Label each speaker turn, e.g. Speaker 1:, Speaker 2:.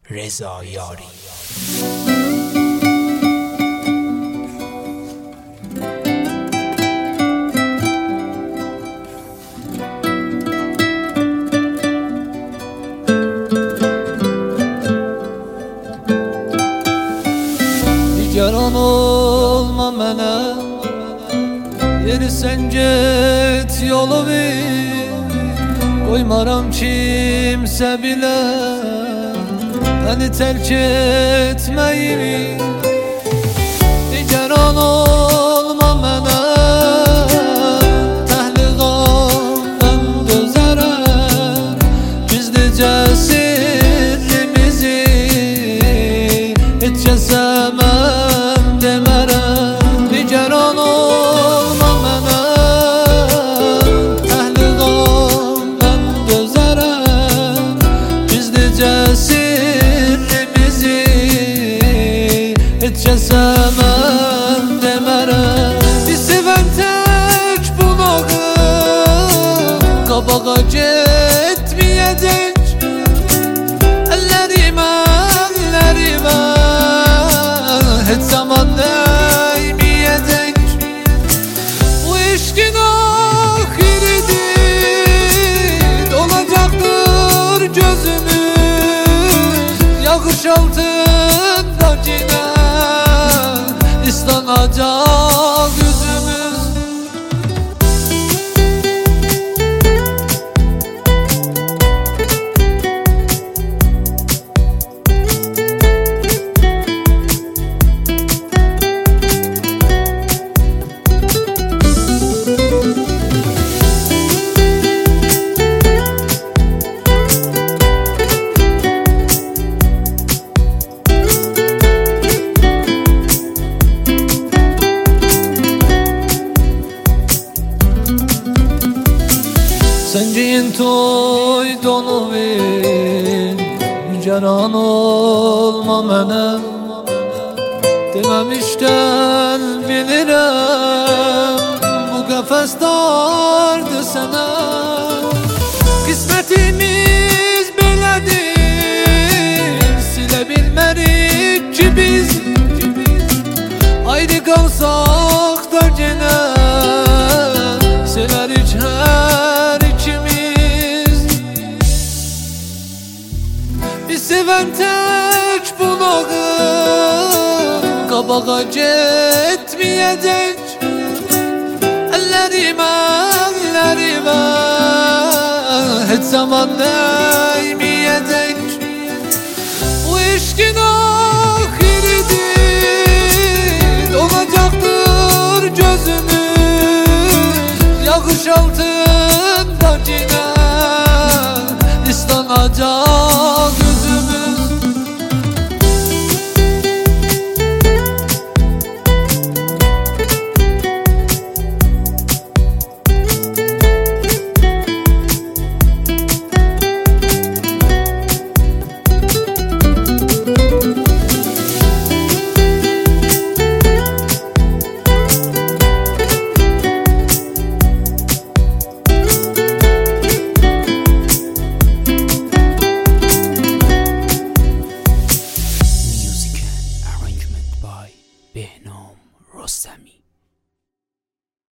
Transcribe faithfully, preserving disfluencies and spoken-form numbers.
Speaker 1: Reza Yari.
Speaker 2: Nigaran olma mənə, yeri sən get yolu bil. Qoymaram kimsə bilə məni tərk etməyimi. Nigaran olma mənə, təhliqamdan dözərəm. Gizlicə sirrimizi heç kəsə mən demərəm. Nigaran olma mənə, təhliqamdan dözərəm. Gizlicə sirrimizi heç kəsə mən demərəm. Bir sevən tək bunağı qabağa getməyəcək. Əllərimə, əllərimə heç zaman dəyməyəcək. Bu eşqin axiridir, olacaqdır gözümüz. Yağış altında yine islanacaq yüzümüz. Sen giyin toy donu ver, nigaran olma mənə. Deməmişdən bilirəm, bu qəfəs dardır sənə. Qismətimiz belədir, silə bilmərik ki biz. Ayrı qalsaq da yenə sevərik hər ikimiz. Bir sevən tək bunağı qabağa getməyəcək. Əllərimə, əllərimə heç zaman dəyməyəcək. Bu eşqin axiridir, olacaqdır gözümüz. Yağış altında yine islanacaq